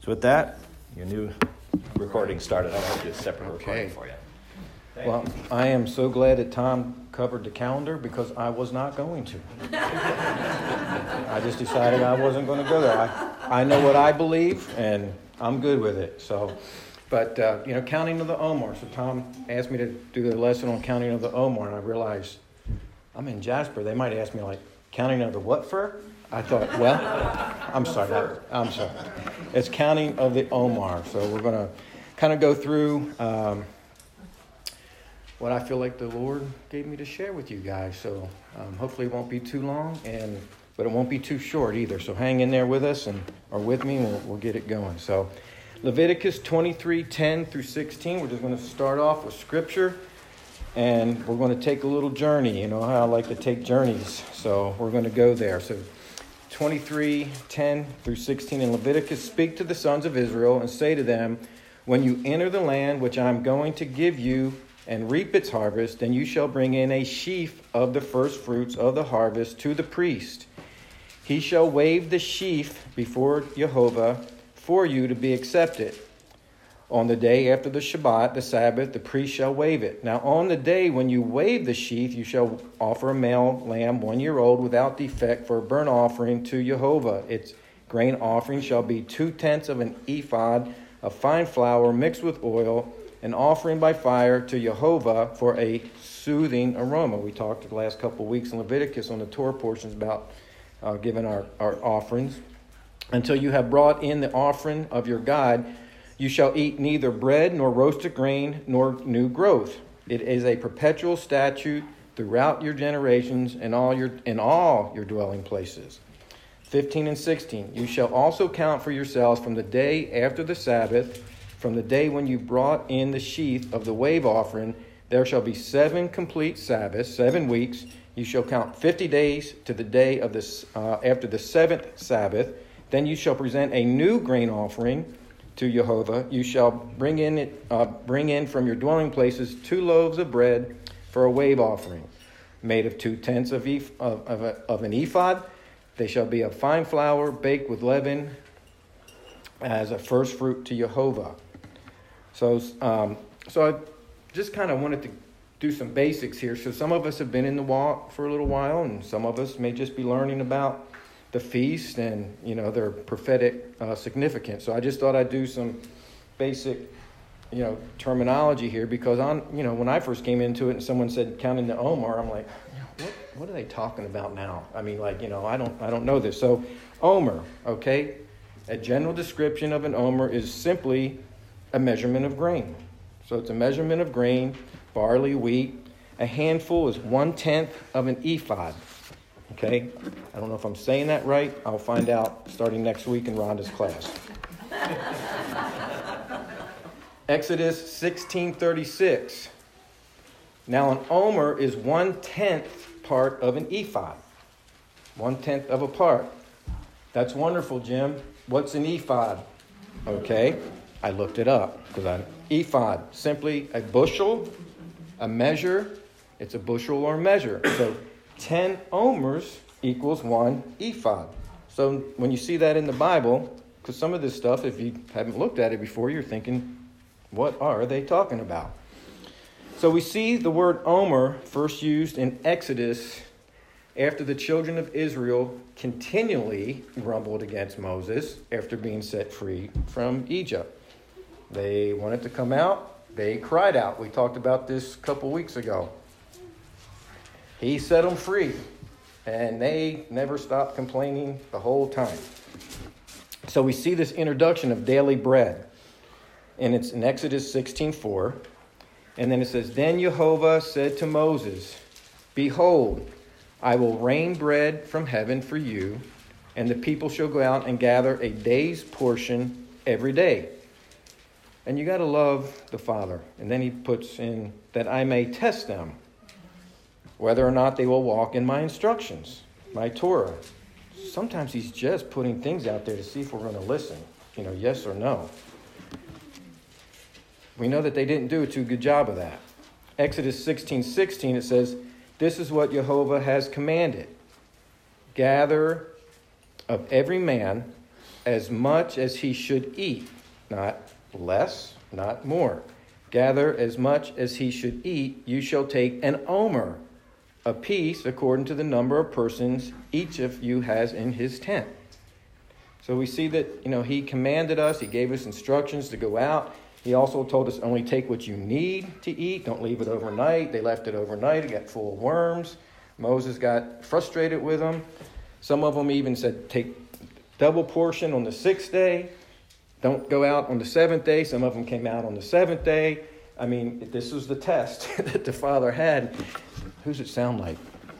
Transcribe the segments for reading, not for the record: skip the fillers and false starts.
So with that, your new recording started. I'll do a separate recording for you. Well, I am so glad that Tom covered the calendar because I was not going to. I just decided I wasn't going to go there. I know what I believe, and I'm good with it. So, but counting of the Omer. So Tom asked me to do the lesson on counting of the Omer, and I realized I'm in Jasper. They might ask me like, counting of the what fur? I thought, well, I'm sorry. It's counting of the Omer. So we're going to kind of go through what I feel like the Lord gave me to share with you guys. So hopefully it won't be too long, but it won't be too short either. So hang in there with us or with me, and we'll get it going. So Leviticus 23:10 through 16. We're just going to start off with Scripture, and we're going to take a little journey. You know how I like to take journeys. So we're going to go there. So 23:10 through 16 in Leviticus, speak to the sons of Israel and say to them, when you enter the land which I am going to give you and reap its harvest, then you shall bring in a sheaf of the first fruits of the harvest to the priest. He shall wave the sheaf before Jehovah for you to be accepted. On the day after the Shabbat, the Sabbath, the priest shall wave it. Now on the day when you wave the sheaf, you shall offer a male lamb 1 year old without defect for a burnt offering to Jehovah. Its grain offering shall be 2/10 of an ephod of fine flour mixed with oil, an offering by fire to Jehovah for a soothing aroma. We talked the last couple of weeks in Leviticus on the Torah portions about giving our offerings. Until you have brought in the offering of your God, you shall eat neither bread nor roasted grain nor new growth. It is a perpetual statute throughout your generations in all your dwelling places. 15 and 16. You shall also count for yourselves from the day after the Sabbath, from the day when you brought in the sheaf of the wave offering, there shall be 7 complete Sabbaths, 7 weeks. You shall count 50 days to the day of this after the 7th Sabbath. Then you shall present a new grain offering to Jehovah. You shall bring in from your dwelling places 2 loaves of bread for a wave offering, made of 2/10 of an ephod. They shall be of fine flour, baked with leaven, as a first fruit to Jehovah. So I just kind of wanted to do some basics here. So some of us have been in the walk for a little while, and some of us may just be learning about the feast and, their prophetic significance. So I just thought I'd do some basic, terminology here because when I first came into it and someone said counting the Omer, I'm like, what are they talking about now? I mean, I don't know this. So Omer, okay, a general description of an Omer is simply a measurement of grain. So it's a measurement of grain, barley, wheat. A handful is 1/10 of an ephod. Okay, I don't know if I'm saying that right. I'll find out starting next week in Rhonda's class. Exodus 16:36. Now an omer is 1/10 part of an ephod. 1/10 of a part. That's wonderful, Jim. What's an ephod? Okay, I looked it up ephod, simply a bushel, a measure. It's a bushel or measure. So 10 omers equals 1 ephod. So when you see that in the Bible, because some of this stuff, if you haven't looked at it before, you're thinking, what are they talking about? So we see the word omer first used in Exodus after the children of Israel continually grumbled against Moses after being set free from Egypt. They wanted to come out. They cried out. We talked about this a couple weeks ago. He set them free, and they never stopped complaining the whole time. So we see this introduction of daily bread, and it's in Exodus 16:4. And then it says, Then Jehovah said to Moses, Behold, I will rain bread from heaven for you, and the people shall go out and gather a day's portion every day. And you got to love the Father. And then he puts in, that I may test them, whether or not they will walk in my instructions, my Torah. Sometimes he's just putting things out there to see if we're going to listen, yes or no. We know that they didn't do a too good job of that. Exodus 16:16, it says, This is what Jehovah has commanded. Gather of every man as much as he should eat, not less, not more. Gather as much as he should eat. You shall take an omer, a piece according to the number of persons each of you has in his tent. So we see that, he commanded us, he gave us instructions to go out. He also told us only take what you need to eat. Don't leave it overnight. They left it overnight. It got full of worms. Moses got frustrated with them. Some of them even said take double portion on the 6th day. Don't go out on the 7th day. Some of them came out on the 7th day. I mean, this was the test that the Father had. Who's it sound like?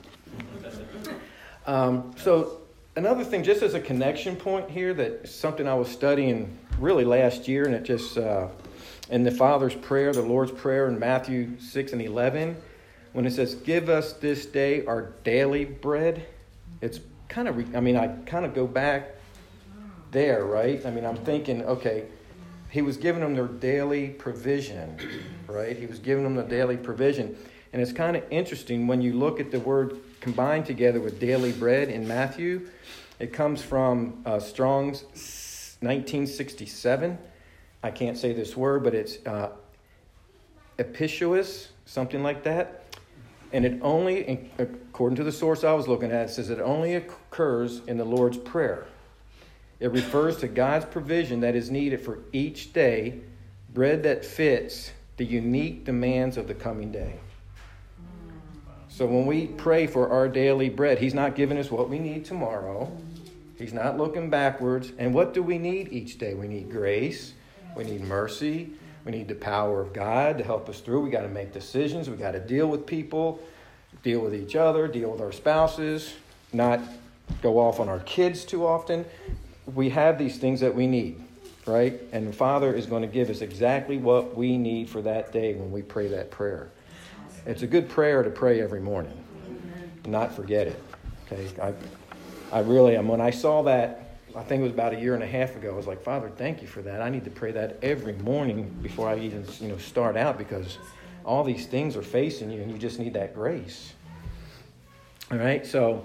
So another thing, just as a connection point here, that something I was studying really last year, and it just in the Father's prayer, the Lord's Prayer in Matthew 6 and 11, when it says, give us this day our daily bread, it's kind of, I kind of go back there, right? I'm thinking, okay, he was giving them their daily provision, right? He was giving them the daily provision. And it's kind of interesting when you look at the word combined together with daily bread in Matthew. It comes from Strong's 1967. I can't say this word, but it's episuous, something like that. And it only, according to the source I was looking at, it says it only occurs in the Lord's Prayer. It refers to God's provision that is needed for each day, bread that fits the unique demands of the coming day. So when we pray for our daily bread, he's not giving us what we need tomorrow. He's not looking backwards. And what do we need each day? We need grace. We need mercy. We need the power of God to help us through. We got to make decisions. We got to deal with people, deal with each other, deal with our spouses, not go off on our kids too often. We have these things that we need, right? And the Father is going to give us exactly what we need for that day when we pray that prayer. It's a good prayer to pray every morning. Not forget it. Okay, I really am. When I saw that, I think it was about 1.5 years ago, I was like, Father, thank you for that. I need to pray that every morning before I even start out, because all these things are facing you and you just need that grace. All right, so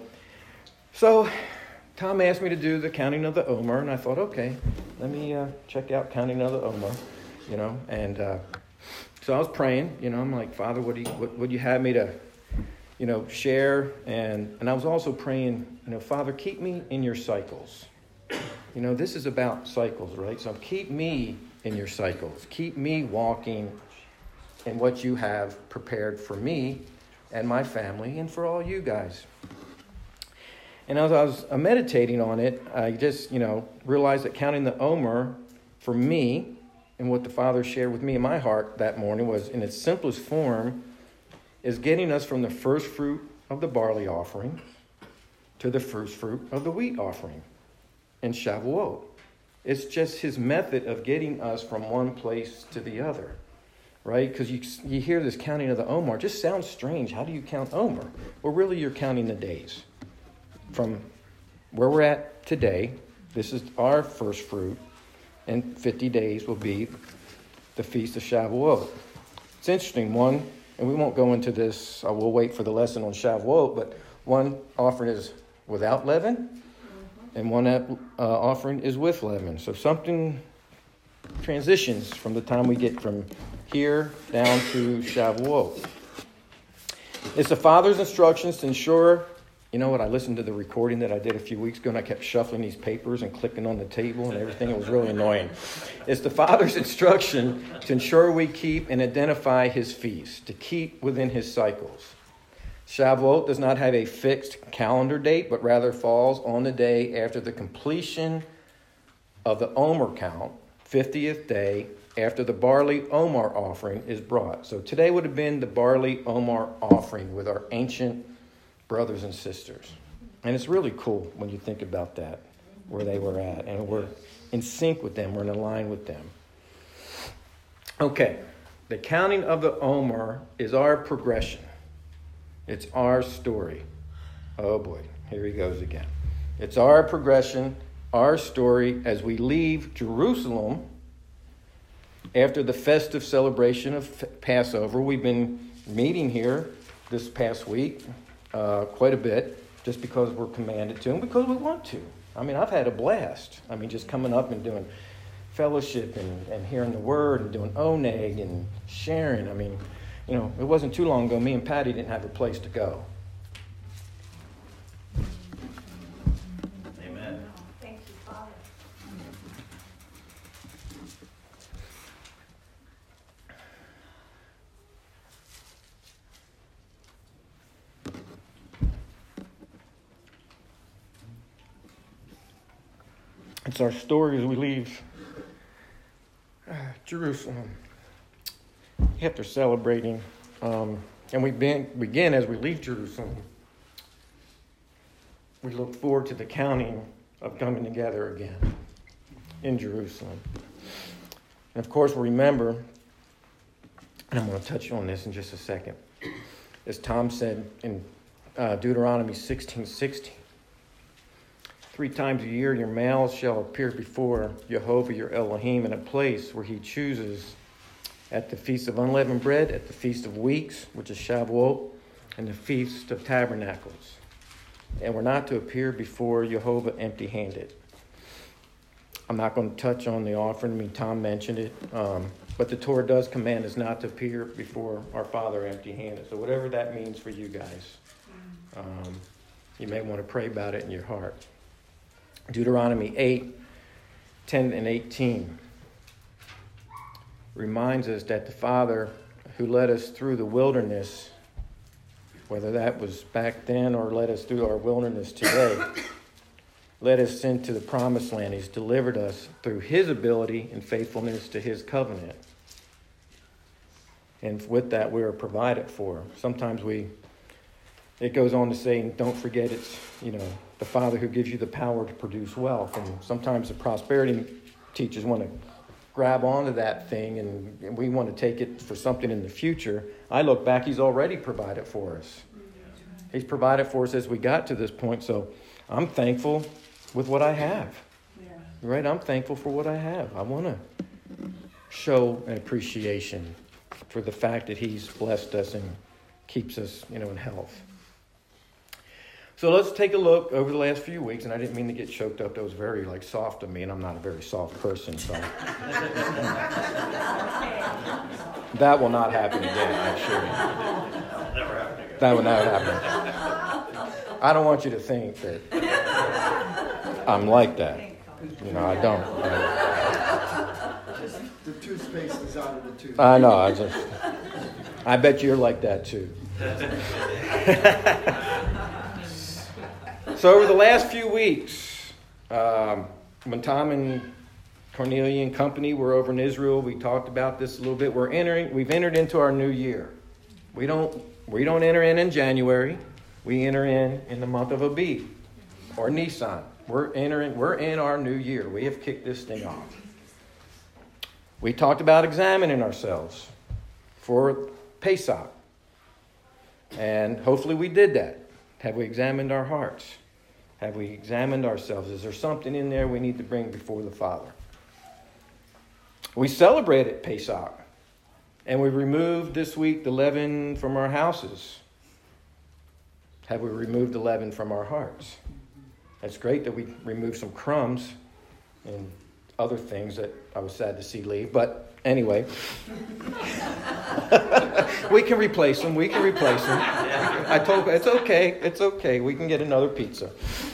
Tom asked me to do the counting of the Omer, and I thought, okay, let me check out counting of the Omer, and so I was praying, I'm like, Father, what do you have me to, share? And I was also praying, Father, keep me in your cycles. This is about cycles, right? So keep me in your cycles. Keep me walking in what you have prepared for me and my family and for all you guys. And as I was meditating on it, I just, realized that counting the Omer for me and what the Father shared with me in my heart that morning was, in its simplest form, is getting us from the first fruit of the barley offering to the first fruit of the wheat offering in Shavuot. It's just his method of getting us from one place to the other, right? Because you hear this counting of the Omer. It just sounds strange. How do you count Omer? Well, really, you're counting the days. From where we're at today, this is our first fruit, and 50 days will be the Feast of Shavuot. It's interesting, and we won't go into this, we'll wait for the lesson on Shavuot, but one offering is without leaven, and one offering is with leaven. So something transitions from the time we get from here down to Shavuot. It's the Father's instructions to ensure. You know what? I listened to the recording that I did a few weeks ago, and I kept shuffling these papers and clicking on the table and everything. It was really annoying. It's the Father's instruction to ensure we keep and identify his feasts, to keep within his cycles. Shavuot does not have a fixed calendar date, but rather falls on the day after the completion of the Omer count, 50th day after the barley Omer offering is brought. So today would have been the barley Omer offering with our ancient brothers and sisters. And it's really cool when you think about that, where they were at. And we're in sync with them. We're in line with them. Okay. The counting of the Omer is our progression. It's our story. Oh boy, here he goes again. It's our progression, our story as we leave Jerusalem after the festive celebration of Passover. We've been meeting here this past week quite a bit, just because we're commanded to and because we want to. I mean, I've had a blast. I mean, just coming up and doing fellowship and hearing the word and doing oneg and sharing. I mean, it wasn't too long ago, me and Patty didn't have a place to go. Amen. Thank you, Father. It's our story as we leave Jerusalem. After celebrating, and we begin as we leave Jerusalem, we look forward to the counting of coming together again in Jerusalem. And of course, remember, and I'm going to touch on this in just a second, as Tom said in Deuteronomy 16:16, 3 times a year your males shall appear before Jehovah your Elohim in a place where he chooses, at the Feast of Unleavened Bread, at the Feast of Weeks, which is Shavuot, and the Feast of Tabernacles. And we're not to appear before Jehovah empty-handed. I'm not going to touch on the offering. I mean, Tom mentioned it. But the Torah does command us not to appear before our Father empty-handed. So whatever that means for you guys, you may want to pray about it in your heart. Deuteronomy 8:10 and 18 reminds us that the Father who led us through the wilderness, whether that was back then or led us through our wilderness today, led us into the promised land. He's delivered us through his ability and faithfulness to his covenant. And with that, we are provided for. Sometimes it goes on to say, don't forget it's, the Father who gives you the power to produce wealth. And sometimes the prosperity teachers want to grab onto that thing and we want to take it for something in the future. I look back, he's already provided for us. He's provided for us as we got to this point. So I'm thankful with what I have. Right? I'm thankful for what I have. I want to show an appreciation for the fact that he's blessed us and keeps us, in health. So let's take a look over the last few weeks, and I didn't mean to get choked up. That was very soft of me, and I'm not a very soft person, so that will not happen again, I assure you. Never happened again. That will never happen. I don't want you to think that I'm like that. I don't. Just the toothpaste is out of the tooth. I know. I bet you're like that too. So over the last few weeks, when Tom and Cornelia and company were over in Israel, we talked about this a little bit. We've entered into our new year. We don't enter in January. We enter in the month of Abib or Nisan. We're in our new year. We have kicked this thing off. We talked about examining ourselves for Pesach. And hopefully we did that. Have we examined our hearts? Have we examined ourselves? Is there something in there we need to bring before the Father? We celebrated Pesach. And we removed this week the leaven from our houses. Have we removed the leaven from our hearts? It's great that we removed some crumbs and other things that I was sad to see leave. But anyway, we can replace them. I told it's okay. We can get another pizza.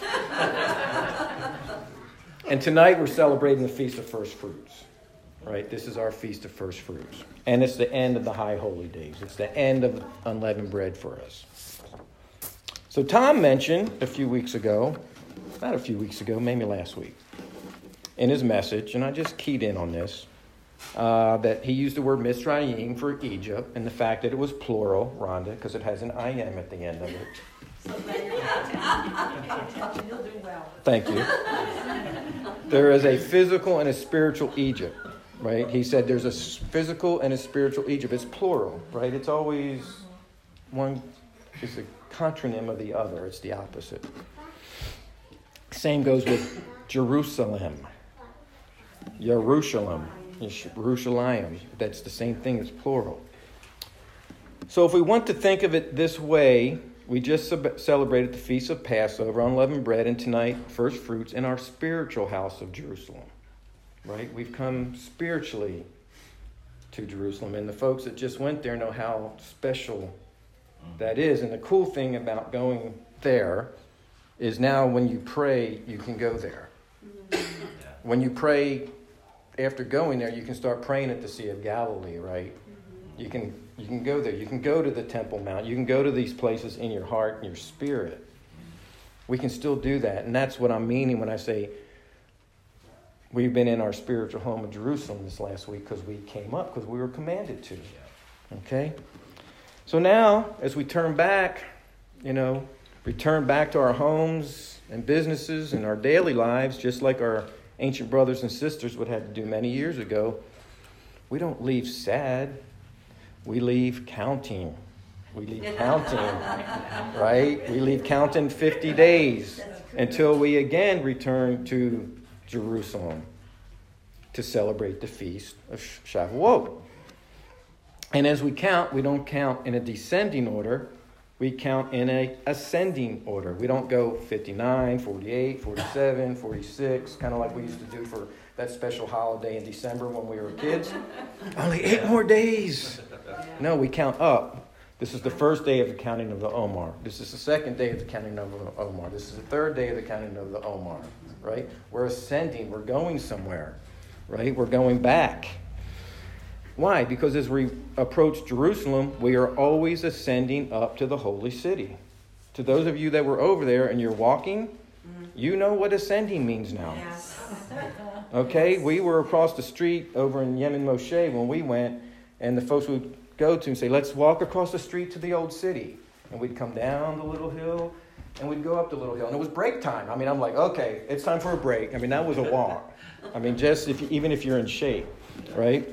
And tonight we're celebrating the Feast of First Fruits. Right? This is our Feast of First Fruits. And it's the end of the High Holy Days. It's the end of unleavened bread for us. So Tom mentioned not a few weeks ago, maybe last week, in his message, and I just keyed in on this, that he used the word Mitzrayim for Egypt, and the fact that it was plural, Rhonda, because it has an I-am at the end of it. You'll do well. Thank you. There is a physical and a spiritual Egypt, right? He said there's a physical and a spiritual Egypt. It's plural, right? It's always one is a contronym of the other. It's the opposite. Same goes with Jerusalem. Jerusalem. That's the same thing as plural. So if we want to think of it this way, We just celebrated the Feast of Passover, unleavened bread, and tonight, first fruits in our spiritual house of Jerusalem. Right? We've come spiritually to Jerusalem, and the folks that just went there know how special that is. And the cool thing about going there is now when you pray, you can go there. When you pray after going there, you can start praying at the Sea of Galilee, right? You can go there. You can go to the Temple Mount. You can go to these places in your heart and your spirit. We can still do that. And that's what I'm meaning when I say we've been in our spiritual home of Jerusalem this last week because we came up, because we were commanded to. Okay? So now, as we turn back, return back to our homes and businesses and our daily lives, just like our ancient brothers and sisters would have to do many years ago, we don't leave sad. We leave counting. We leave counting, right? We leave counting 50 days until we again return to Jerusalem to celebrate the feast of Shavuot. And as we count, we don't count in a descending order. We count in an ascending order. We don't go 59, 48, 47, 46, kind of like we used to do for that special holiday in December when we were kids. Only 8 more days. No, we count up. This is the first day of the counting of the Omer. This is the second day of the counting of the Omer. This is the third day of the counting of the Omer, right? We're ascending. We're going somewhere, right? We're going back. Why? Because as we approach Jerusalem, we are always ascending up to the holy city. To those of you that were over there and you're walking, you know what ascending means now. Yes. Okay? We were across the street over in Yemen Moshe when we went, and the folks would go to and say, let's walk across the street to the old city. And we'd come down the little hill, and we'd go up the little hill. And it was break time. I mean, I'm like, okay, it's time for a break. I mean, that was a walk. I mean, just even if you're in shape, right?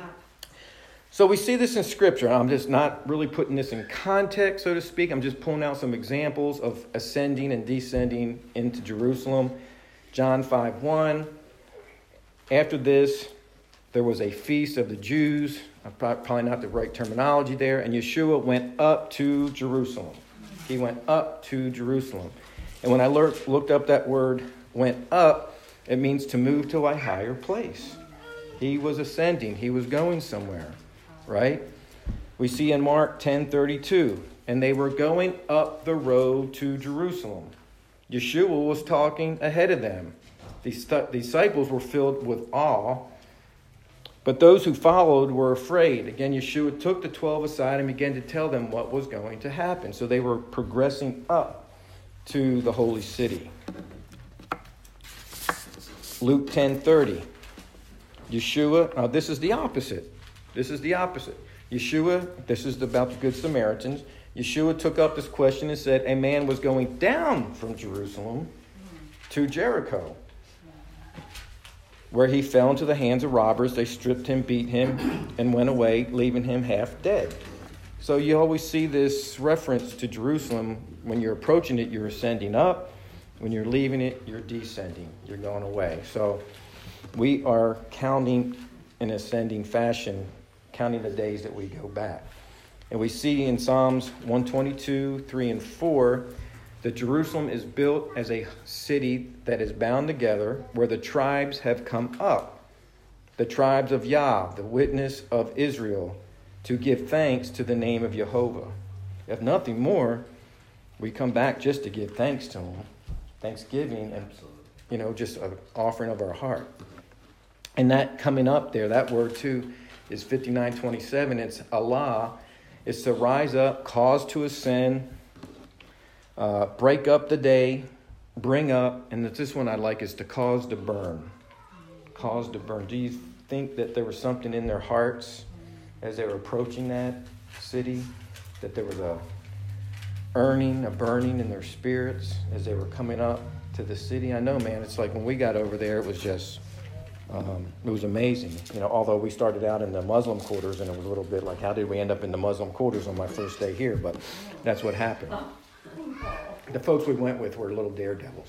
So we see this in Scripture. I'm just not really putting this in context, so to speak. I'm just pulling out some examples of ascending and descending into Jerusalem. John 5:1. After this, there was a feast of the Jews. Probably not the right terminology there. And Yeshua went up to Jerusalem. He went up to Jerusalem. And when I looked up that word, went up, it means to move to a higher place. He was ascending. He was going somewhere. Right? We see in Mark 10:32, and they were going up the road to Jerusalem. Yeshua was talking ahead of them. The disciples were filled with awe, but those who followed were afraid. Again, Yeshua took the 12 aside and began to tell them what was going to happen. So they were progressing up to the holy city. Luke 10:30. Yeshua, this is the opposite. This is the opposite. Yeshua, this is about the Good Samaritans. Yeshua took up this question and said, a man was going down from Jerusalem to Jericho, where he fell into the hands of robbers. They stripped him, beat him, and went away, leaving him half dead. So you always see this reference to Jerusalem. When you're approaching it, you're ascending up. When you're leaving it, you're descending. You're going away. So we are counting in ascending fashion, counting the days that we go back. And we see in Psalms 122, 3 and 4, that Jerusalem is built as a city that is bound together, where the tribes have come up, the tribes of Yah, the witness of Israel, to give thanks to the name of Jehovah. If nothing more, we come back just to give thanks to him. Thanksgiving and, just an offering of our heart. And that coming up there, that word too, is 59:27. It's Allah. It's to rise up, cause to ascend, break up the day, bring up, and this one I like is to cause to burn. Cause to burn. Do you think that there was something in their hearts as they were approaching that city? That there was a burning in their spirits as they were coming up to the city? I know, man, it's like when we got over there, it was just... it was amazing, although we started out in the Muslim quarters and it was a little bit like, how did we end up in the Muslim quarters on my first day here? But that's what happened. The folks we went with were little daredevils.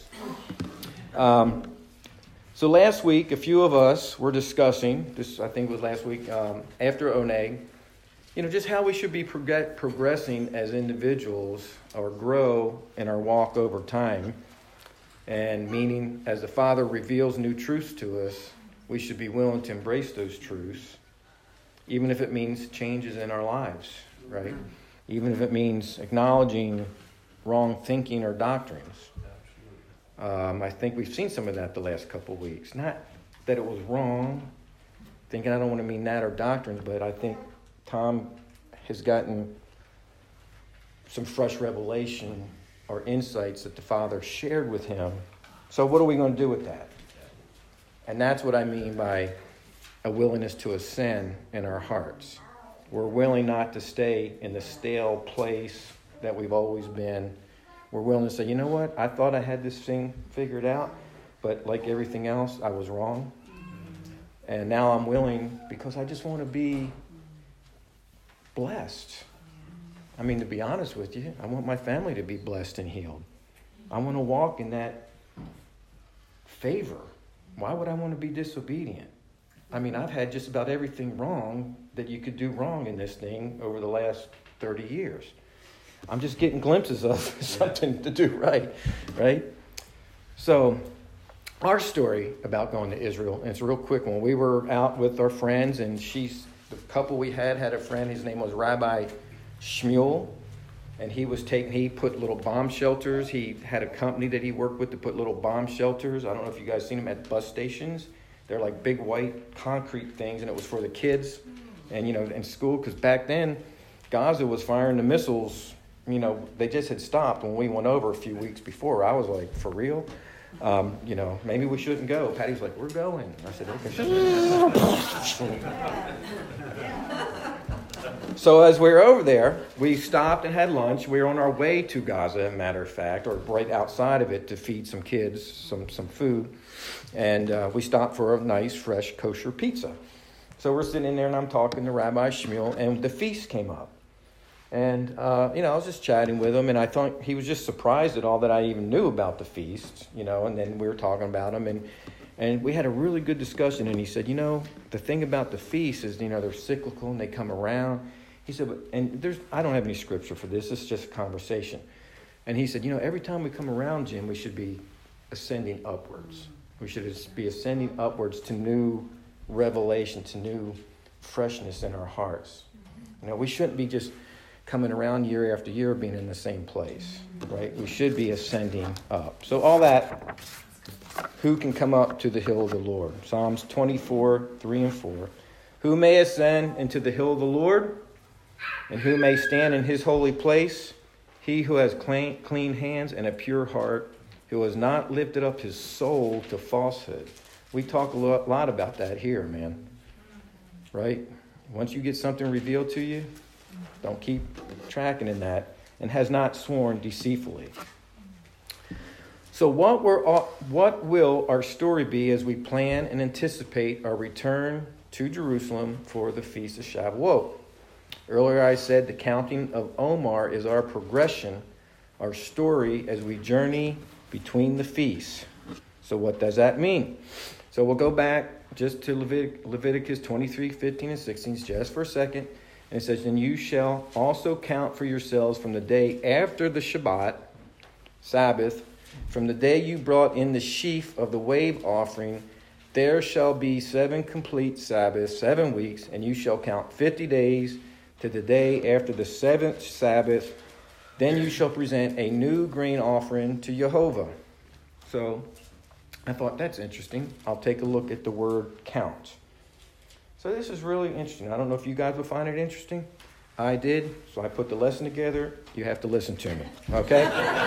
So last week, a few of us were discussing, this I think was last week, after Oneg, just how we should be progressing as individuals or grow in our walk over time. And meaning, as the Father reveals new truths to us, we should be willing to embrace those truths, even if it means changes in our lives, right? Even if it means acknowledging wrong thinking or doctrines. I think we've seen some of that the last couple of weeks. Not that it was wrong, thinking I don't want to mean that or doctrines, but I think Tom has gotten some fresh revelation or insights that the Father shared with him. So what are we going to do with that? And that's what I mean by a willingness to ascend in our hearts. We're willing not to stay in the stale place that we've always been. We're willing to say, you know what? I thought I had this thing figured out, but like everything else, I was wrong. And now I'm willing because I just want to be blessed. I mean, to be honest with you, I want my family to be blessed and healed. I want to walk in that favor. Why would I want to be disobedient? I mean, I've had just about everything wrong that you could do wrong in this thing over the last 30 years. I'm just getting glimpses of something to do right? So, our story about going to Israel, and it's a real quick one. We were out with our friends, and the couple we had a friend, his name was Rabbi Shmuel, and he put little bomb shelters. He had a company that he worked with to put little bomb shelters. I don't know if you guys seen them at bus stations. They're like big white concrete things, and it was for the kids and, in school, because back then Gaza was firing the missiles. They just had stopped when we went over a few weeks before. I was like, for real? Maybe we shouldn't go. Patty was like, we're going. I said, okay. So as we were over there, we stopped and had lunch. We were on our way to Gaza, matter of fact, or right outside of it to feed some kids some food. And we stopped for a nice, fresh, kosher pizza. So we're sitting in there, and I'm talking to Rabbi Shmuel, and the feast came up. And, I was just chatting with him, and I thought he was just surprised at all that I even knew about the feast, and then we were talking about them, and we had a really good discussion, and he said, the thing about the feast is, they're cyclical, and they come around. He said, I don't have any scripture for this, it's just a conversation. And he said, every time we come around, Jim, we should be ascending upwards. We should be ascending upwards to new revelation, to new freshness in our hearts. We shouldn't be just coming around year after year being in the same place, right? We should be ascending up. So all that, who can come up to the hill of the Lord? Psalms 24, 3 and 4. Who may ascend into the hill of the Lord? And who may stand in his holy place? He who has clean hands and a pure heart, who has not lifted up his soul to falsehood. We talk a lot about that here, man. Right? Once you get something revealed to you, don't keep tracking in that, and has not sworn deceitfully. So what will our story be as we plan and anticipate our return to Jerusalem for the Feast of Shavuot? Earlier I said the counting of Omer is our progression, our story as we journey between the feasts. So what does that mean? So we'll go back just to Leviticus 23, 15, and 16 just for a second. And it says, and you shall also count for yourselves from the day after the Shabbat, Sabbath, from the day you brought in the sheaf of the wave offering, there shall be 7 complete Sabbaths, 7 weeks, and you shall count 50 days to the day after the 7th Sabbath. Then you shall present a new grain offering to Jehovah. So I thought, that's interesting. I'll take a look at the word count. So this is really interesting. I don't know if you guys will find it interesting. I did, so I put the lesson together. You have to listen to me, okay?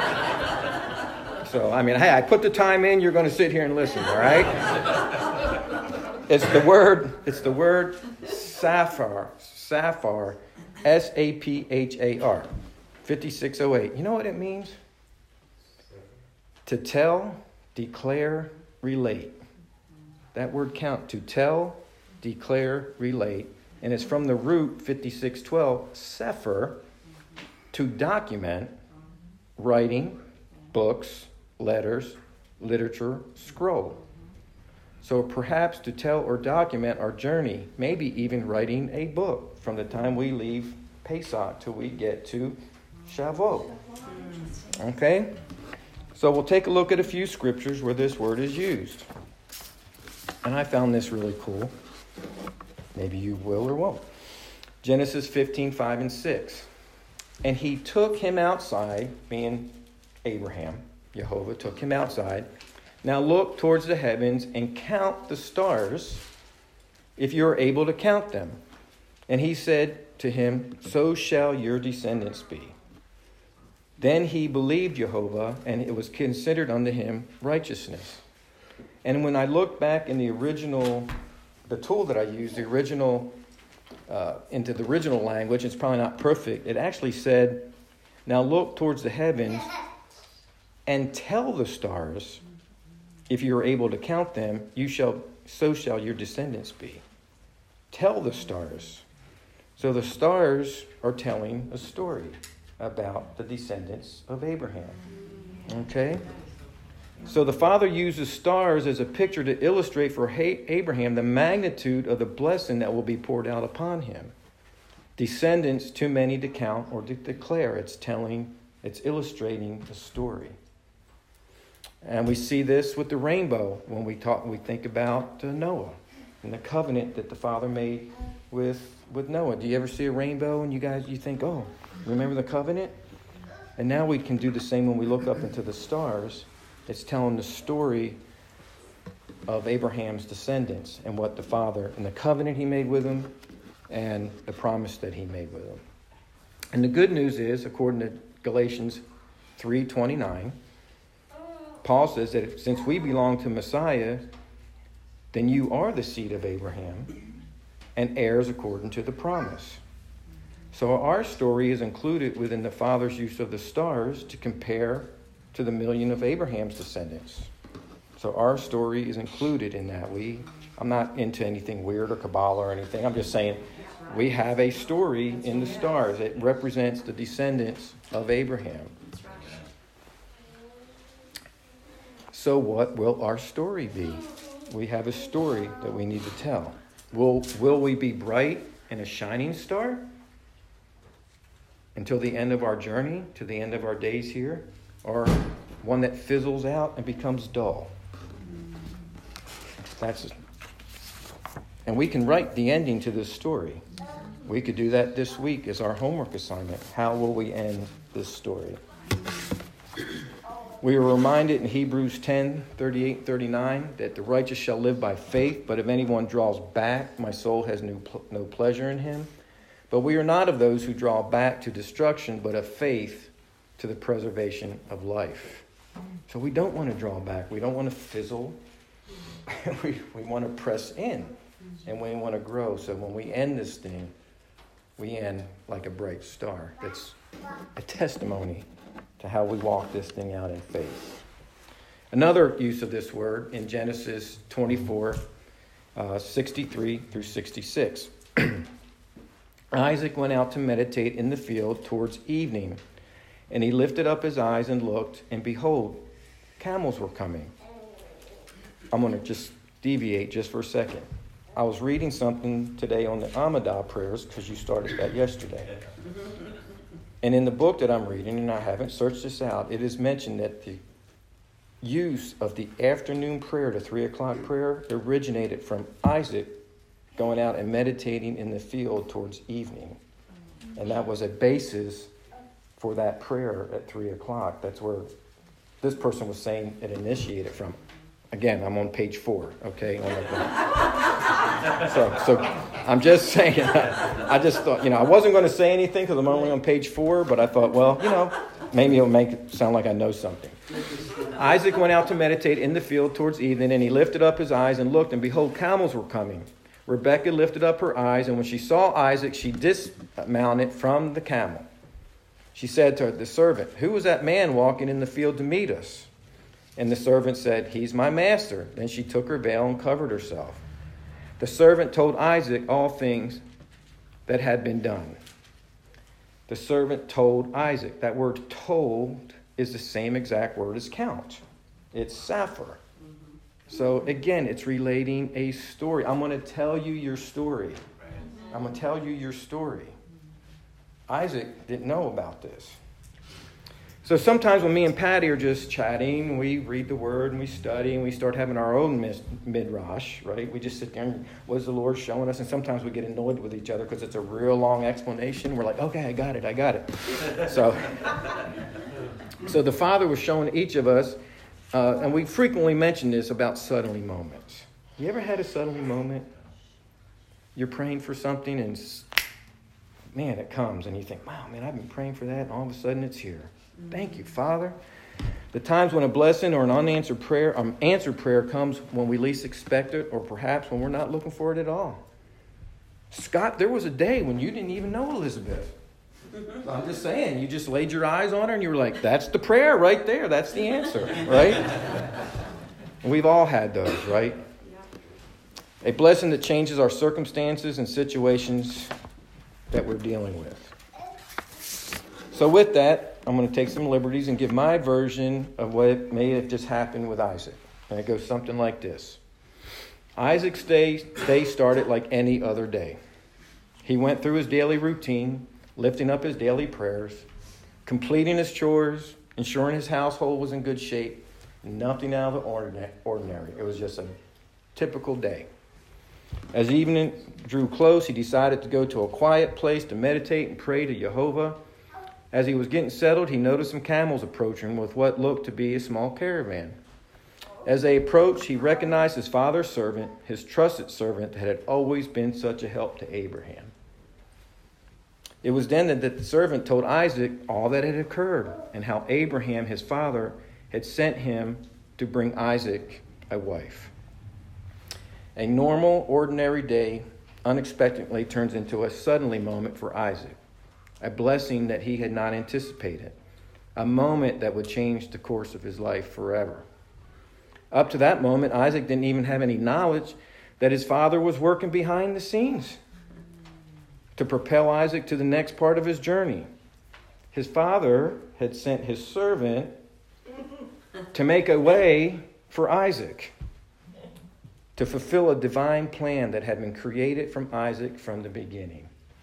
So, hey, I put the time in. You're going to sit here and listen, all right? It's the word Saphar, Saphar, S-A-P-H-A-R, 5608. You know what it means? To tell, declare, relate. That word count, to tell, declare, relate. And it's from the root 5612, sefer, to document, writing, books, letters, literature, scroll. So perhaps to tell or document our journey, maybe even writing a book from the time we leave Pesach till we get to Shavuot. Okay? So we'll take a look at a few scriptures where this word is used. And I found this really cool. Maybe you will or won't. Genesis 15:5 and 6. And he took him outside, being Abraham. Jehovah took him outside. Now look towards the heavens and count the stars, if you are able to count them. And he said to him, so shall your descendants be. Then he believed Jehovah, and it was considered unto him righteousness. And when I look back in the original, the tool that I used, the original, into the original language, it's probably not perfect. It actually said, now look towards the heavens and tell the stars, if you are able to count them, so shall your descendants be. Tell the stars. So the stars are telling a story about the descendants of Abraham. Okay? So the Father uses stars as a picture to illustrate for Abraham the magnitude of the blessing that will be poured out upon him. Descendants too many to count or to declare. It's illustrating the story. And we see this with the rainbow when we think about Noah and the covenant that the Father made with Noah. Do you ever see a rainbow and you think, oh, remember the covenant? And now we can do the same when we look up into the stars. It's telling the story of Abraham's descendants and what the Father, and the covenant he made with them and the promise that he made with them. And the good news is, according to Galatians 3:29, Paul says that since we belong to Messiah, then you are the seed of Abraham and heirs according to the promise. So our story is included within the Father's use of the stars to compare to the million of Abraham's descendants. So our story is included in that. I'm not into anything weird or Kabbalah or anything. I'm just saying we have a story in the stars. It represents the descendants of Abraham. So what will our story be? We have a story that we need to tell. Will we be bright and a shining star until the end of our journey, to the end of our days here? Or one that fizzles out and becomes dull? And we can write the ending to this story. We could do that this week as our homework assignment. How will we end this story? We are reminded in Hebrews 10:38-39 that the righteous shall live by faith, but if anyone draws back, my soul has no pleasure in him. But we are not of those who draw back to destruction, but of faith to the preservation of life. So we don't want to draw back. We don't want to fizzle. we want to press in, and we want to grow. So when we end this thing, we end like a bright star. That's a testimony to how we walk this thing out in faith. Another use of this word in Genesis 24, 63-66. Isaac went out to meditate in the field towards evening, and he lifted up his eyes and looked, and behold, camels were coming. I'm going to just deviate just for a second. I was reading something today on the Amidah prayers, because you started that yesterday. And in the book that I'm reading, and I haven't searched this out, it is mentioned that the use of the afternoon prayer, the 3 o'clock prayer, originated from Isaac going out and meditating in the field towards evening. And that was a basis for that prayer at 3 o'clock. That's where this person was saying it initiated from. Again, I'm on page 4, okay? So I'm just saying, I just thought, I wasn't going to say anything because I'm only on page 4, but I thought, well, maybe it'll make it sound like I know something. Isaac went out to meditate in the field towards evening, and he lifted up his eyes and looked, and behold, camels were coming. Rebekah lifted up her eyes, and when she saw Isaac, she dismounted from the camel. She said to the servant, "Who was that man walking in the field to meet us?" And the servant said, "He's my master." Then she took her veil and covered herself. The servant told Isaac all things that had been done. The servant told Isaac. That word told is the same exact word as count. It's sapphire. So again, it's relating a story. I'm going to tell you your story. I'm going to tell you your story. Isaac didn't know about this. So sometimes when me and Patty are just chatting, we read the word and we study and we start having our own midrash, right? We just sit there and what is the Lord showing us? And sometimes we get annoyed with each other because it's a real long explanation. We're like, okay, I got it. So the Father was showing each of us, and we frequently mention this about suddenly moments. You ever had a suddenly moment? You're praying for something and man, it comes and you think, wow, man, I've been praying for that and all of a sudden it's here. Thank you, Father. The times when a blessing or an answered prayer comes when we least expect it, or perhaps when we're not looking for it at all. Scott, there was a day when you didn't even know Elizabeth. I'm just saying, you just laid your eyes on her and you were like, that's the prayer right there. That's the answer, right? And we've all had those, right? A blessing that changes our circumstances and situations that we're dealing with. So with that, I'm going to take some liberties and give my version of what may have just happened with Isaac. And it goes something like this. Isaac's day started like any other day. He went through his daily routine, lifting up his daily prayers, completing his chores, ensuring his household was in good shape, nothing out of the ordinary. It was just a typical day. As evening drew close, he decided to go to a quiet place to meditate and pray to Jehovah. As he was getting settled, he noticed some camels approaching with what looked to be a small caravan. As they approached, he recognized his father's servant, his trusted servant that had always been such a help to Abraham. It was then that the servant told Isaac all that had occurred and how Abraham, his father, had sent him to bring Isaac a wife. A normal, ordinary day unexpectedly turns into a suddenly moment for Isaac. A blessing that he had not anticipated. A moment that would change the course of his life forever. Up to that moment, Isaac didn't even have any knowledge that his father was working behind the scenes to propel Isaac to the next part of his journey. His father had sent his servant to make a way for Isaac, to fulfill a divine plan that had been created from Isaac from the beginning.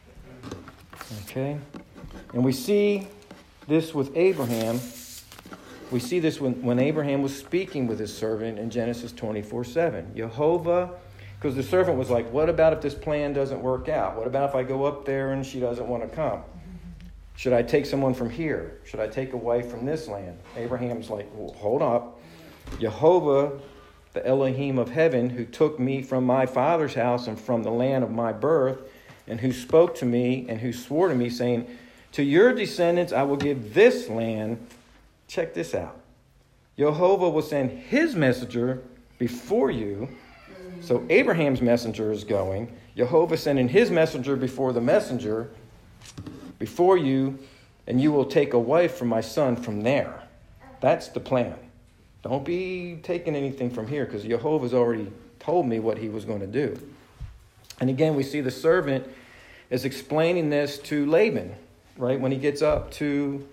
Okay? And we see this with Abraham. We see this when Abraham was speaking with his servant in Genesis 24:7. Jehovah, because the servant was like, what about if this plan doesn't work out? What about if I go up there and she doesn't want to come? Should I take someone from here? Should I take a wife from this land? Abraham's like, well, hold up. Jehovah, the Elohim of heaven, who took me from my father's house and from the land of my birth, and who spoke to me and who swore to me, saying, to your descendants I will give this land. Check this out. Jehovah will send his messenger before you. So Abraham's messenger is going. Jehovah sending his messenger before the messenger, before you, and you will take a wife from my son from there. That's the plan. Don't be taking anything from here, because Jehovah's already told me what he was going to do. And again, we see the servant is explaining this to Laban, right? When he gets up to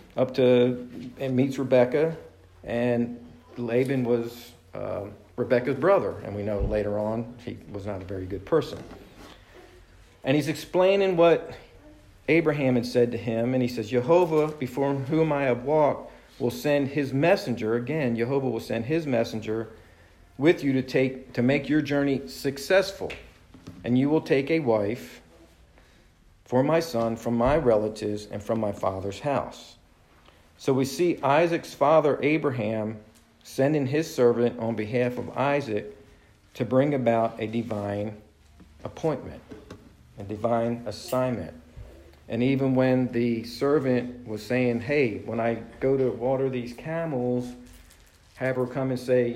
and meets Rebekah, and Laban was Rebekah's brother, and we know later on he was not a very good person. And he's explaining what Abraham had said to him, and he says, Jehovah, before whom I have walked, will send his messenger. Again, Jehovah will send his messenger with you to make your journey successful. And you will take a wife for my son from my relatives and from my father's house. So we see Isaac's father Abraham sending his servant on behalf of Isaac to bring about a divine appointment, a divine assignment. And even when the servant was saying, hey, when I go to water these camels, have her come and say,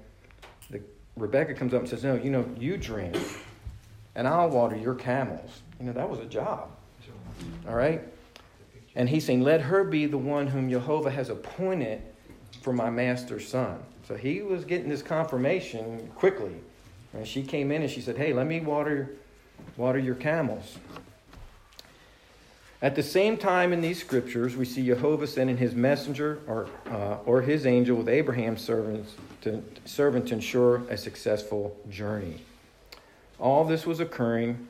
Rebekah comes up and says, no, you drink and I'll water your camels. That was a job. All right? And he's saying, let her be the one whom Jehovah has appointed for my master's son. So he was getting this confirmation quickly. And she came in and she said, hey, let me water your camels. At the same time in these scriptures, we see Jehovah sending his messenger or his angel with Abraham's servant to ensure a successful journey. While all this was occurring,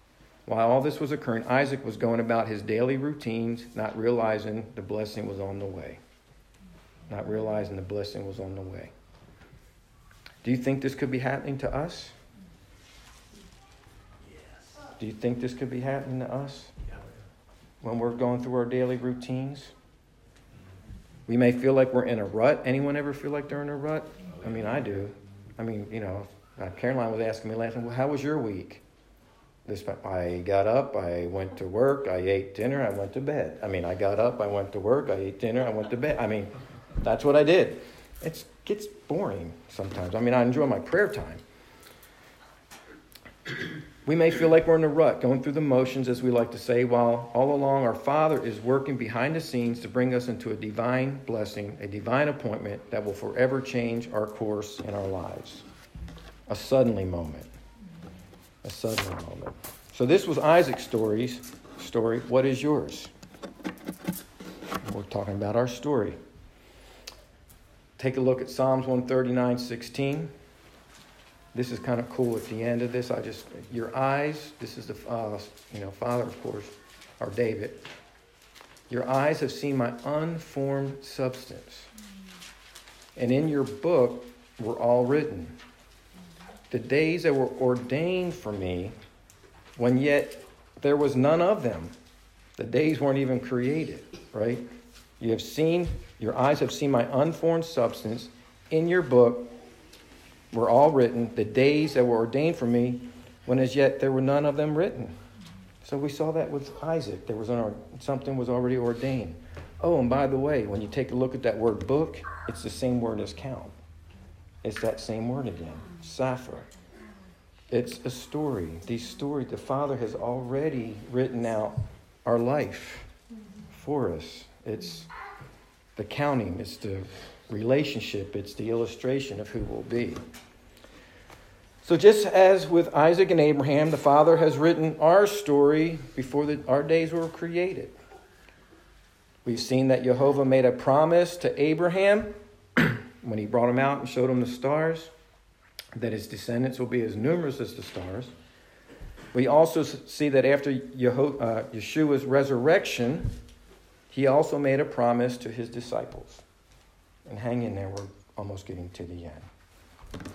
Isaac was going about his daily routines, not realizing the blessing was on the way. Do you think this could be happening to us? Do you think this could be happening to us when we're going through our daily routines? We may feel like we're in a rut. Anyone ever feel like they're in a rut? I mean, I do. I mean, Caroline was asking me last night, well, how was your week? I got up, I went to work, I ate dinner, I went to bed. I got up, I went to work, I ate dinner, I went to bed. That's what I did. It gets boring sometimes. I enjoy my prayer time. We may feel like we're in a rut, going through the motions, as we like to say, while all along our Father is working behind the scenes to bring us into a divine blessing, a divine appointment that will forever change our course in our lives. A suddenly moment. So this was Isaac's story. What is yours? We're talking about our story. Take a look at Psalms 139:16. This is kind of cool at the end of this. Your eyes, this is the Father, of course, or David. Your eyes have seen my unformed substance, and in your book were all written. The days that were ordained for me, when yet there was none of them. The days weren't even created, right? Your eyes have seen my unformed substance. In your book were all written, the days that were ordained for me, when as yet there were none of them written. So we saw that with Isaac. Something was already ordained. Oh, and by the way, when you take a look at that word book, it's the same word as count. It's that same word again, Sapphire. It's a story. These stories, the Father has already written out our life for us. It's the counting, it's the relationship, it's the illustration of who we'll be. So just as with Isaac and Abraham, the Father has written our story before our days were created. We've seen that Jehovah made a promise to Abraham when he brought him out and showed him the stars, that his descendants will be as numerous as the stars. We also see that after Yeshua's resurrection, he also made a promise to his disciples. And hang in there, we're almost getting to the end.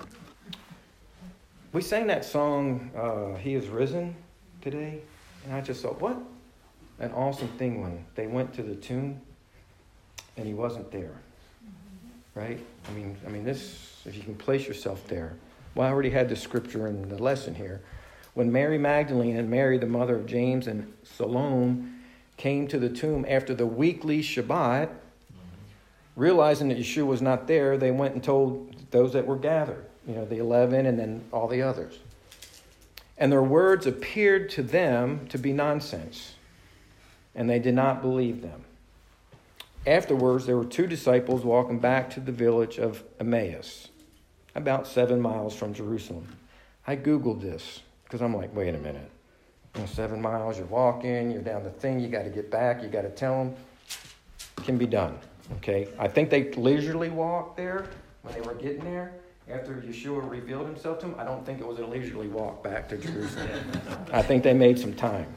We sang that song, He is Risen, today, and I just thought, what an awesome thing when they went to the tomb and he wasn't there. Right? This, if you can place yourself there. Well, I already had the scripture in the lesson here. When Mary Magdalene and Mary, the mother of James and Salome, came to the tomb after the weekly Shabbat, realizing that Yeshua was not there, they went and told those that were gathered, the 11 and then all the others. And their words appeared to them to be nonsense, and they did not believe them. Afterwards, there were 2 disciples walking back to the village of Emmaus, about 7 miles from Jerusalem. I Googled this because I'm like, wait a minute. 7 miles, you're walking, you're down the thing, you got to get back, you got to tell them. It can be done, okay? I think they leisurely walked there when they were getting there. After Yeshua revealed himself to them, I don't think it was a leisurely walk back to Jerusalem. I think they made some time.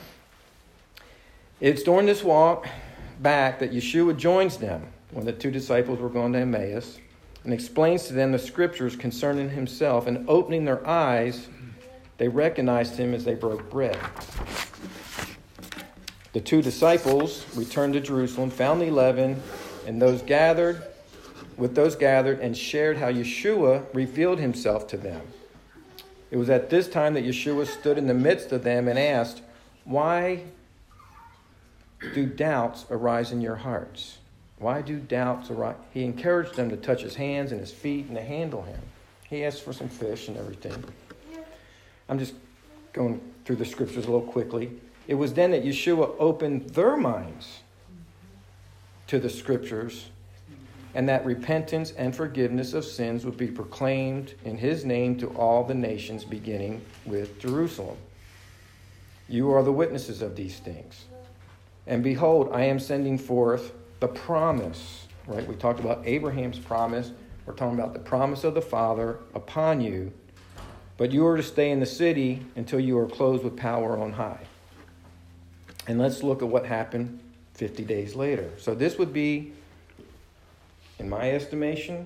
It's during this walk back that Yeshua joins them when the 2 disciples were going to Emmaus and explains to them the scriptures concerning himself, and opening their eyes, they recognized him as they broke bread. The 2 disciples returned to Jerusalem, found the 11, and those gathered, and shared how Yeshua revealed himself to them. It was at this time that Yeshua stood in the midst of them and asked, "Why do doubts arise in your hearts?" Why do doubts arise? He encouraged them to touch his hands and his feet and to handle him. He asked for some fish and everything. I'm just going through the scriptures a little quickly. It was then that Yeshua opened their minds to the scriptures, and that repentance and forgiveness of sins would be proclaimed in his name to all the nations, beginning with Jerusalem. You are the witnesses of these things. And behold, I am sending forth the promise, right? We talked about Abraham's promise. We're talking about the promise of the Father upon you. But you are to stay in the city until you are clothed with power on high. And let's look at what happened 50 days later. So this would be, in my estimation,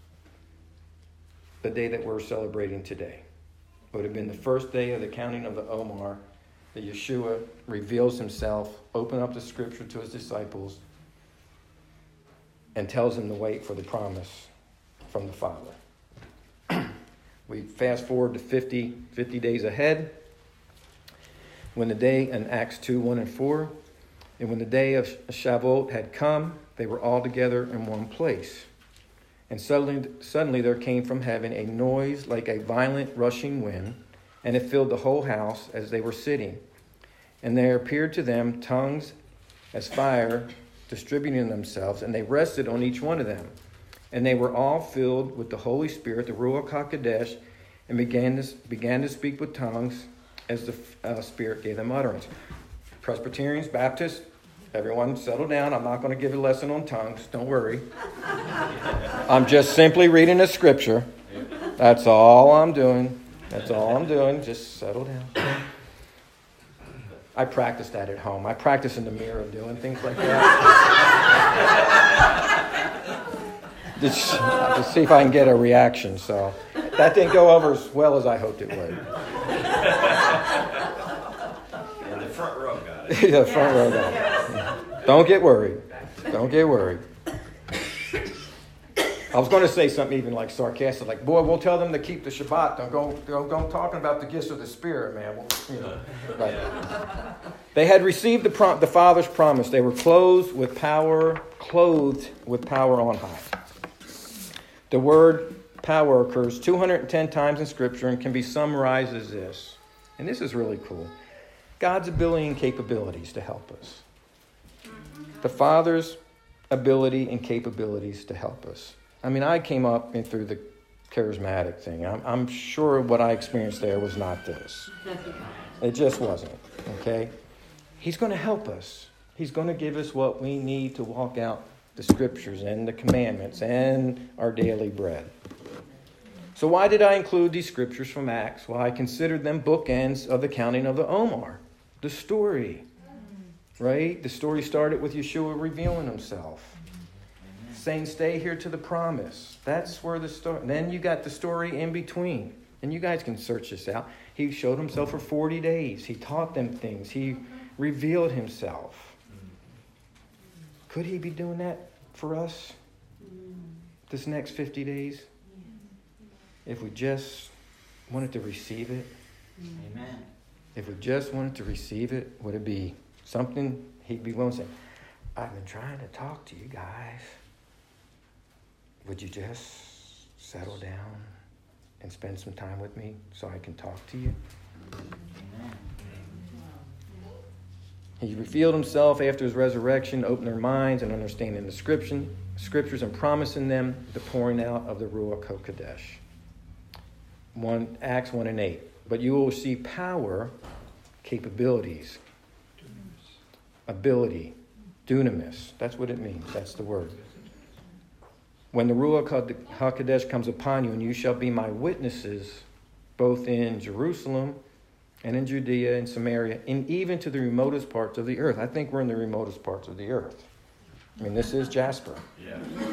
the day that we're celebrating today. It would have been the first day of the counting of the Omer, that Yeshua reveals himself, open up the scripture to his disciples, and tells them to wait for the promise from the Father. We fast forward to 50 days ahead, when the day in Acts 2, 1 and 4, and when the day of Shavuot had come, they were all together in one place. And suddenly there came from heaven a noise like a violent rushing wind, and it filled the whole house as they were sitting. And there appeared to them tongues as fire, distributing themselves, and they rested on each one of them. And they were all filled with the Holy Spirit, the Ruach HaKodesh, and began to speak with tongues as the Spirit gave them utterance. Presbyterians, Baptists, everyone settle down. I'm not going to give a lesson on tongues. Don't worry. I'm just simply reading a scripture. That's all I'm doing. That's all I'm doing. Just settle down. I practice that at home. I practice in the mirror doing things like that. Just to see if I can get a reaction. So that didn't go over as well as I hoped it would. And the front row got it. The front row got it. Don't get worried. Don't get worried. I was going to say something even like sarcastic, like, boy, we'll tell them to keep the Shabbat. Don't go talking about the gifts of the Spirit, man. Right. They had received the Father's promise. They were clothed with power on high. The word power occurs 210 times in Scripture and can be summarized as this. And this is really cool. God's ability and capabilities to help us. The Father's ability and capabilities to help us. I mean, I came up and through the charismatic thing. I'm sure what I experienced there was not this. It just wasn't, okay? He's going to help us. He's going to give us what we need to walk out the scriptures and the commandments and our daily bread. So why did I include these scriptures from Acts? Well, I considered them bookends of the counting of the Omer, the story, right? The story started with Yeshua revealing himself, saying, stay here to the promise. That's where the story. Then you got the story in between. And you guys can search this out. He showed himself for 40 days. He taught them things. He revealed himself. Could he be doing that for us this next 50 days? If we just wanted to receive it. Amen. If we just wanted to receive it, would it be something he'd be willing to say, I've been trying to talk to you guys. Would you just settle down and spend some time with me so I can talk to you? Amen. He revealed himself after his resurrection, opened their minds and understanding the scriptures and promising them the pouring out of the Ruach HaKodesh. Acts 1 and 8. But you will receive power, capabilities, ability, dunamis. That's what it means. That's the word. When the Ruach HaKodesh comes upon you, and you shall be my witnesses, both in Jerusalem and in Judea and Samaria, and even to the remotest parts of the earth. I think we're in the remotest parts of the earth. I mean, this is Jasper. Yeah.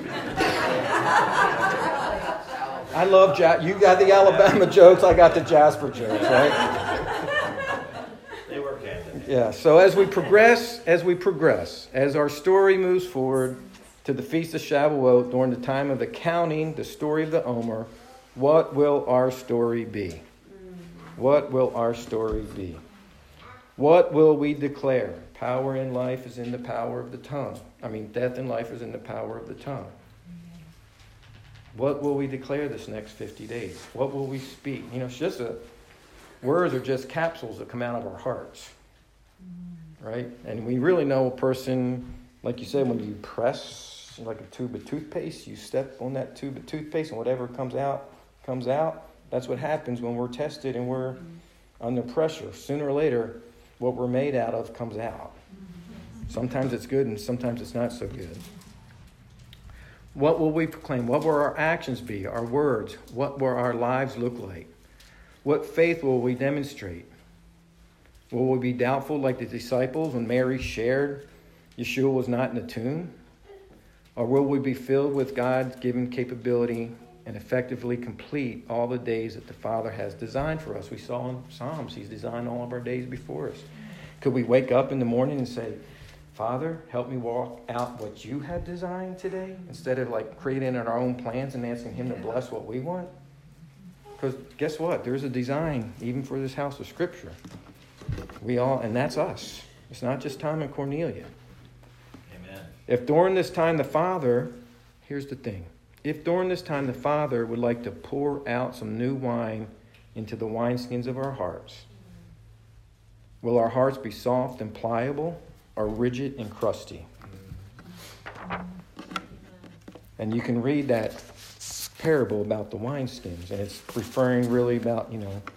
I love You got the Alabama jokes, I got the Jasper jokes, right? They work hand in hand. Yeah, so as we progress, as our story moves forward to the Feast of Shavuot during the time of the counting, the story of the Omer, what will our story be? What will our story be? What will we declare? Power in life is in the power of the tongue. Death and life is in the power of the tongue. What will we declare this next 50 days? What will we speak? It's just words are just capsules that come out of our hearts, right? And we really know a person, like you said, when you press like a tube of toothpaste, you step on that tube of toothpaste and whatever comes out, comes out. That's what happens when we're tested and we're under pressure. Sooner or later, what we're made out of comes out. Sometimes it's good and sometimes it's not so good. What will we proclaim? What will our actions be? Our words? What will our lives look like? What faith will we demonstrate? Will we be doubtful like the disciples when Mary shared Yeshua was not in the tomb? Or will we be filled with God's given capability and effectively complete all the days that the Father has designed for us? We saw in Psalms, He's designed all of our days before us. Could we wake up in the morning and say, Father, help me walk out what you had designed today, instead of like creating our own plans and asking Him to bless what we want? Because guess what? There's a design even for this house of Scripture. And that's us. It's not just Tom and Cornelia. Amen. If during this time the Father, here's the thing. If during this time the Father would like to pour out some new wine into the wineskins of our hearts, will our hearts be soft and pliable or rigid and crusty? And you can read that parable about the wineskins, and it's referring really about,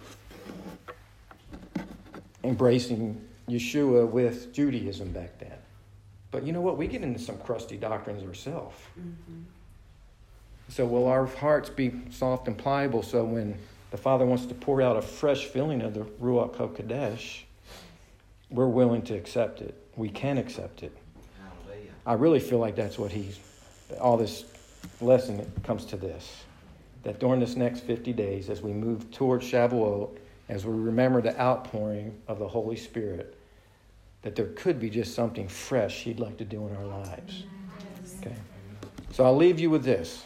embracing Yeshua with Judaism back then. But you know what? We get into some crusty doctrines ourselves. Mm-hmm. So will our hearts be soft and pliable so when the Father wants to pour out a fresh filling of the Ruach HaKodesh, we're willing to accept it. We can accept it. Hallelujah. I really feel like that's what all this lesson comes to this. That during this next 50 days, as we move towards Shavuot, as we remember the outpouring of the Holy Spirit, that there could be just something fresh He'd like to do in our lives. Okay. So I'll leave you with this.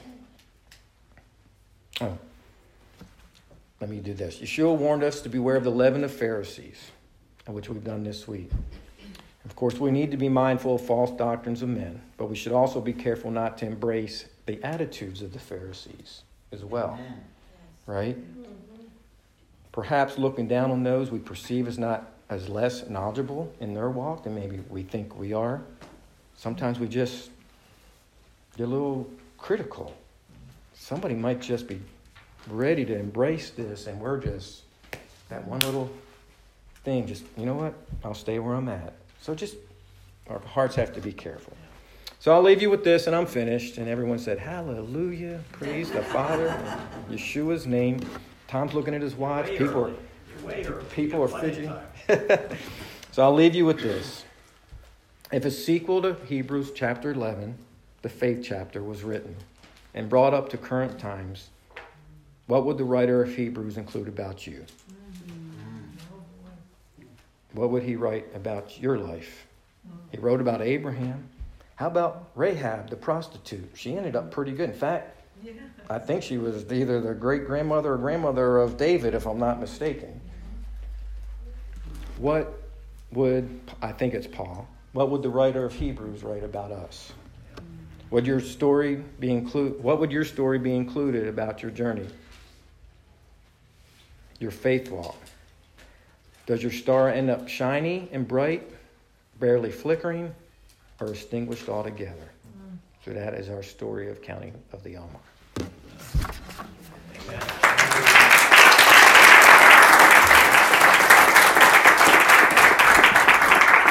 Oh, let me do this. Yeshua warned us to beware of the leaven of Pharisees, which we've done this week. Of course, we need to be mindful of false doctrines of men, but we should also be careful not to embrace the attitudes of the Pharisees as well. Amen. Right? Perhaps looking down on those we perceive as less knowledgeable in their walk than maybe we think we are. Sometimes we just get a little critical. Somebody might just be ready to embrace this, and we're just, that one little thing, just, you know what? I'll stay where I'm at. So just, our hearts have to be careful. So I'll leave you with this, and I'm finished. And everyone said, hallelujah, praise the Father, in Yeshua's name. Tom's looking at his watch. People are fidgeting. So I'll leave you with this. If a sequel to Hebrews chapter 11, the faith chapter, was written and brought up to current times, what would the writer of Hebrews include about you? What would he write about your life? He wrote about Abraham. How about Rahab, the prostitute? She ended up pretty good. In fact, I think she was either the great-grandmother or grandmother of David, if I'm not mistaken. I think it's Paul. What would the writer of Hebrews write about us? What would your story be included about your journey? Your faith walk. Does your star end up shiny and bright, barely flickering, or extinguished altogether? So that is our story of counting of the Almar. Amen.